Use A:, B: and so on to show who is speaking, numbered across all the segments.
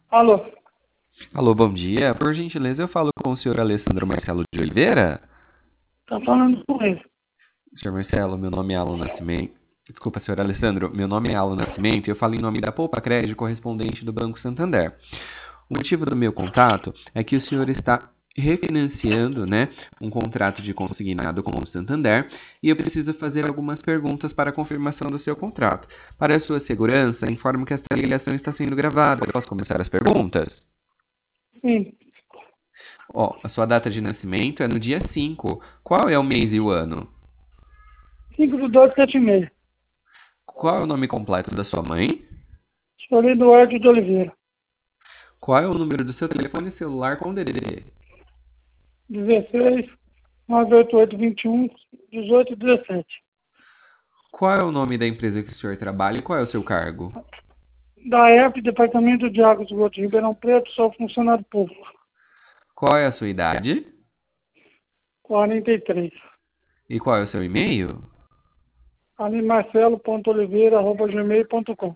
A: Alô,
B: Alô, bom dia. Por gentileza, eu falo com o senhor Alessandro Marcelo de Oliveira.
A: tá falando com ele.
B: Senhor Marcelo, meu nome é Alan Nascimento. Desculpa, senhor Alessandro, meu nome é Alan Nascimento e eu falo em nome da Poupa Crédito correspondente do Banco Santander. O motivo do meu contato é que o senhor está refinanciando, né, um contrato de consignado com o Santander e eu preciso fazer algumas perguntas para a confirmação do seu contrato. Para a sua segurança, informo que esta ligação está sendo gravada. Posso começar as perguntas?
A: Sim,
B: Ó, a sua data de nascimento é no dia 5. Qual é o mês e o ano?
A: 5 do 2 76.
B: Qual é o nome completo da sua mãe?
A: Sou Eduardo de Oliveira.
B: Qual é o número do seu telefone celular com DDD?
A: 16 988 21 18 17.
B: Qual é o nome da empresa que o senhor trabalha e qual é o seu cargo?
A: Da ERP, Departamento de Águas e Esgoto de Ribeirão Preto, sou funcionário público.
B: Qual é a sua idade?
A: 43.
B: E qual é o seu e-mail?
A: alimarcelo.oliveira@gmail.com.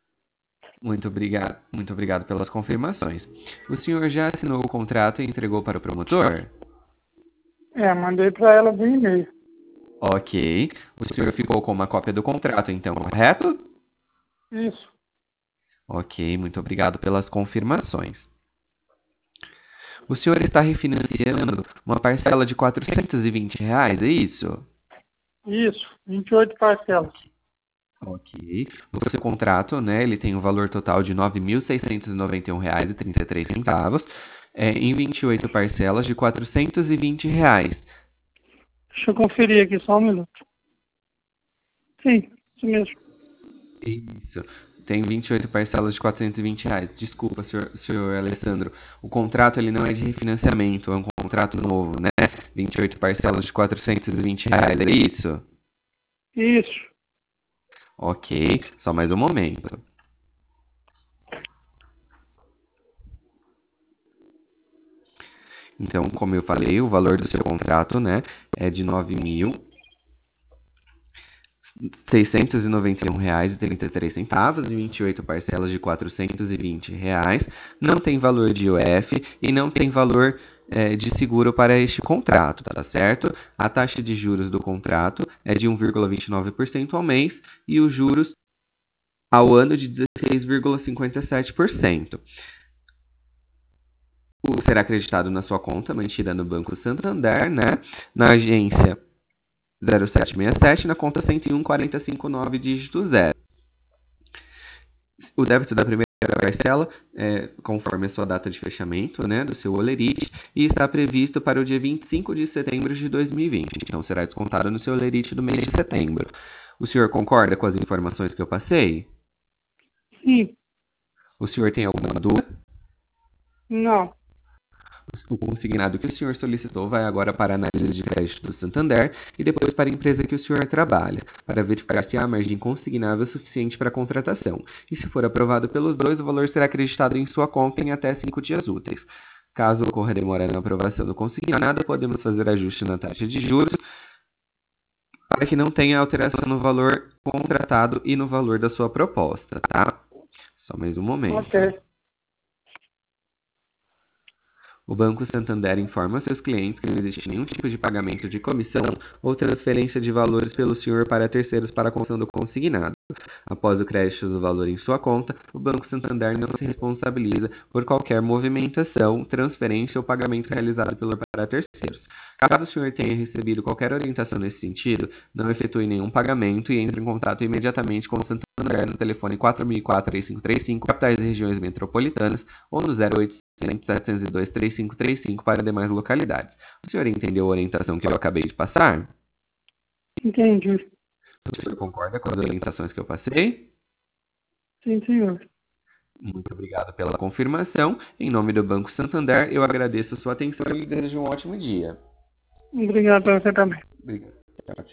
B: Muito obrigado pelas confirmações. O senhor já assinou o contrato e entregou para o promotor?
A: Mandei para ela via e-mail.
B: Ok. O senhor ficou com uma cópia do contrato, então, correto?
A: Isso,
B: Ok, muito obrigado pelas confirmações. O senhor está refinanciando uma parcela de R$ 420, é isso?
A: isso. 28 parcelas.
B: Ok. O seu contrato, né, ele tem um valor total de R$ 9.691,33, em 28 parcelas de R$ 420.
A: Deixa eu conferir aqui só um minuto. Sim, isso mesmo.
B: Isso. Tem 28 parcelas de R$ 420. Desculpa, senhor Alessandro. O contrato ele não é de refinanciamento, é um contrato novo, né? 28 parcelas de R$ 420, é isso?
A: Isso.
B: Ok, só mais um momento. Então, como eu falei, o valor do seu contrato, né, é de R$ 9.691,33 e 28 parcelas de R$ 420. Não tem valor de IOF e não tem valor de seguro para este contrato, tá certo? A taxa de juros do contrato é de 1,29% ao mês e os juros ao ano de 16,57%. Será acreditado na sua conta, mantida no Banco Santander, né? Na agência 0767, na conta 101.459, dígito 0. O débito da primeira parcela é conforme a sua data de fechamento, né, do seu olerite, e está previsto para o dia 25 de setembro de 2020. Então, será descontado no seu olerite do mês de setembro. O senhor concorda com as informações que eu passei?
A: Sim.
B: O senhor tem alguma dúvida?
A: Não.
B: O consignado que o senhor solicitou vai agora para a análise de crédito do Santander e depois para a empresa que o senhor trabalha, para verificar se há margem consignável suficiente para a contratação. E se for aprovado pelos dois, o valor será acreditado em sua conta em até 5 dias úteis. Caso ocorra demora na aprovação do consignado, podemos fazer ajuste na taxa de juros para que não tenha alteração no valor contratado e no valor da sua proposta, tá? Só mais um
A: Ok.
B: momento. O Banco Santander informa seus clientes que não existe nenhum tipo de pagamento de comissão ou transferência de valores pelo senhor para terceiros para a conversão do consignado. Após o crédito do valor em sua conta, o Banco Santander não se responsabiliza por qualquer movimentação, transferência ou pagamento realizado pelo para terceiros. Caso o senhor tenha recebido qualquer orientação nesse sentido, não efetue nenhum pagamento e entre em contato imediatamente com o Santander no telefone 4004-3535, capitais e regiões metropolitanas, ou no 0800 702 3535 para demais localidades. O senhor entendeu a orientação que eu acabei de passar?
A: Entendi.
B: O senhor concorda com as orientações que eu passei?
A: Sim, senhor.
B: Muito obrigado pela confirmação. Em nome do Banco Santander, eu agradeço a sua atenção e lhe desejo um ótimo dia.
A: Obrigado para você também.
B: Obrigado. Tchau, tchau.